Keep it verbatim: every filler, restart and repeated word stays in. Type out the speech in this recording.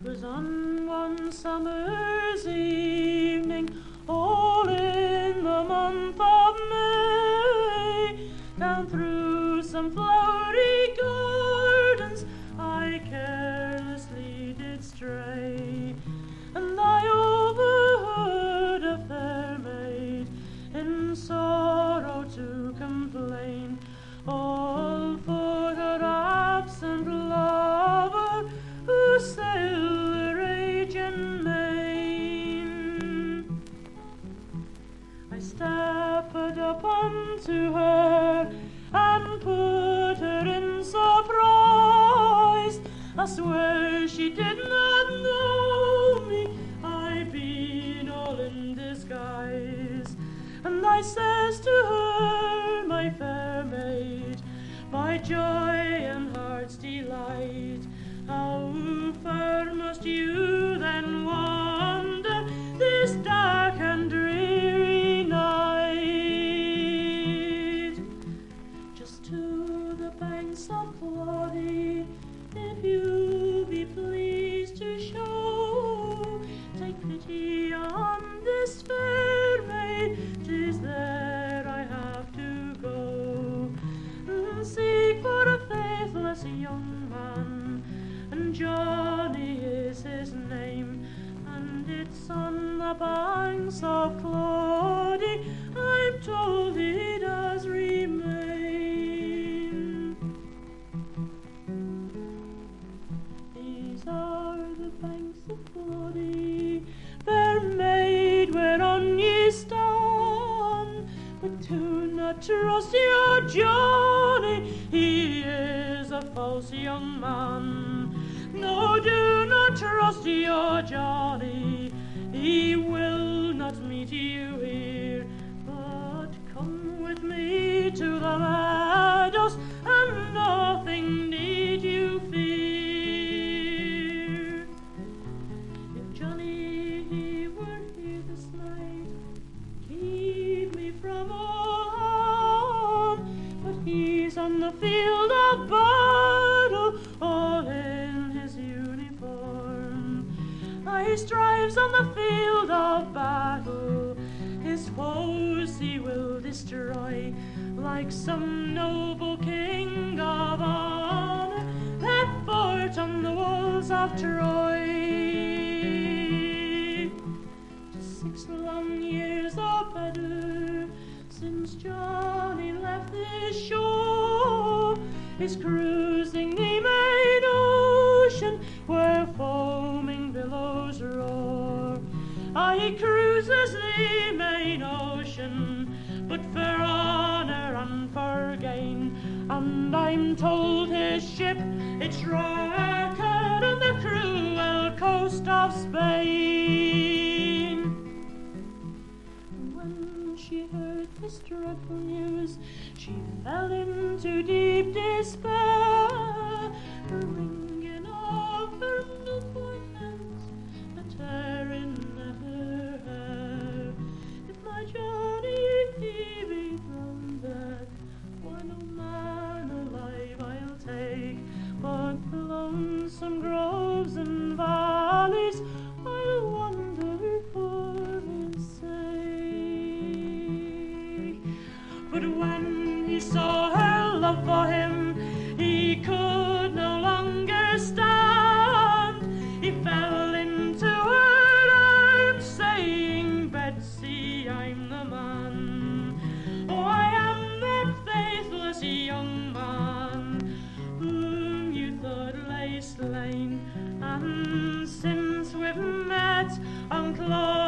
'Twas on one summer's evening, all in the month of May, down through some flowery gardens I carelessly did stray, and I overheard a fair maid in sorrow to complain, all for her absent lover who sailed the raging main. I stepped up unto her and put her in surprise. I swear she did not know me, I'd been all in disguise. And I says to her, my fair maid, my joy and heart's delight, how far must you then wander this dark and dreary night? Just to the banks of Cloddy, if you be pleased to show, take pity on this fair maid, 'tis there I have to go, and seek for a faithless young man, and Johnny is his name, and it's on the banks of Cloddy I'm told he does remain. These are the banks of Cloddy, fair maid, whereon ye stand, but do not trust your Johnny, he is a false young man. No, do not trust your Johnny, he will not meet you here, but come with me to the meadows, and nothing need you fear. If Johnny he were here this night, keep me from all harm, but he's on the field of battle, all in his uniform. He strives on the field of battle, his foes he will destroy, like some noble king of honor that fought on the walls of Troy. Six long years or better since Johnny left this shore, is cruising the main ocean where foaming billows roar. Ah, he cruises the main ocean, but for honor and for gain, and I'm told his ship it's wrecked on the cruel coast of Spain. When she heard this dreadful news, she fell into deep despair, the wringing of her milk-white hands, the tearing at her hair. If my Johnny he be thrown back, why no man alive I'll take, but the lonesome groves and valleys I'll wander for his sake. But when he saw her love for him, he could no longer stand. He fell into her arms, saying, Betsy, I'm the man. Oh, I am that faithless young man whom you thought lay slain, and since we've met on Cloddy